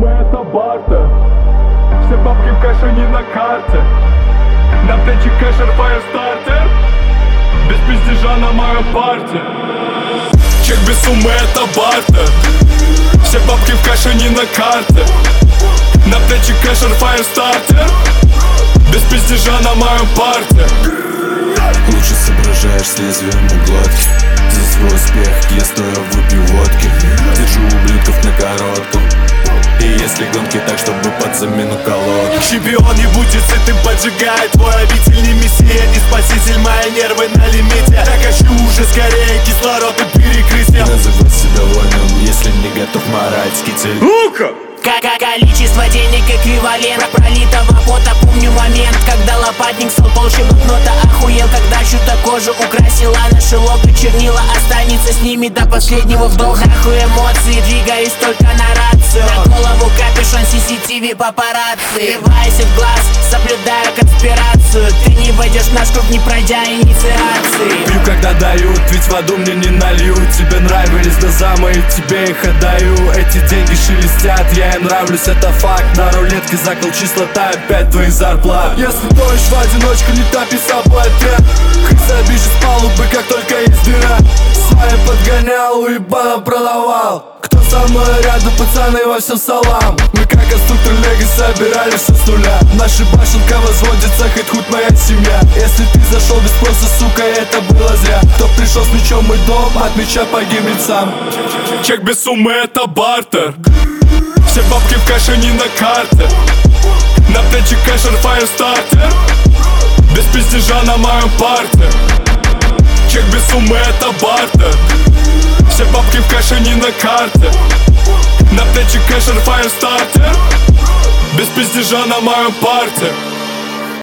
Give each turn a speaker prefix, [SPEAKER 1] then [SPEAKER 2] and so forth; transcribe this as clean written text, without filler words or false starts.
[SPEAKER 1] суммы это бартер. Все бабки в кэше, не на карте. На плечи кэшер, фаерстартер. Без пиздежа на моем парте. Чек без суммы это бартер. Все бабки в кэше, не на карте. На плечи кэшер, фаерстартер. Без пиздежа на моем парте.
[SPEAKER 2] Лучше соображаешь с лезвием у глотки. За свой успех я стоя выпью водки. Держу ублюдков на коротком. И если гонки так, чтобы под замену колодок.
[SPEAKER 3] Чемпион не будет сытым, поджигает. Твой обитель не мессия, не спаситель. Мои нервы на лимите. Так хочу уже скорее кислород и перекрытие.
[SPEAKER 2] Называй себя воином, если не готов морать китель.
[SPEAKER 3] Ну-ка!
[SPEAKER 4] Количество денег эквивалент пролитого пота. Помню момент, когда лопатник стал толще блокнота. Охуел, когда чью-то кожу украсила наши лого. Чернила останется с ними до последнего вдоха. Нахуй эмоции, двигаюсь только на рацию. На голову капюшон CCTV папарацци. Врывайся в глаз, соблюдаю конспирацию. Ты не войдешь в наш круг, не пройдя инициации.
[SPEAKER 1] Пью, когда дают, ведь воду мне не нальют. Тебе нравились глаза мои, тебе их отдаю. Эти деньги шелестят, я им нравлюсь, это факт. На рулетке закол чистота, опять твои зарплаты. Если тонешь в одиночку, не топи с собой ответ. Хоть забежишь с палубы, как только есть дыра. Свая подгонял, уебаном продавал. Кто со мной рядом, пацаны, во всем салам. Мы как конструктор лего собирались все с нуля. Наша башенка возводится, хоть худ моя семья. Если ты зашел без спроса, сука, это было зря. Кто пришел с мечом в мой дом, от меча погибнет сам. Чек без суммы это бартер. Все бабки в кэше, не на карте. На плечи кэшер, фаерстартер. Без пиздежа на моем парте. Чек без суммы это бартер. Все бабки в кэше, не на карте. На плечи кэшер, фаерстартер. Без пиздежа на моем парте.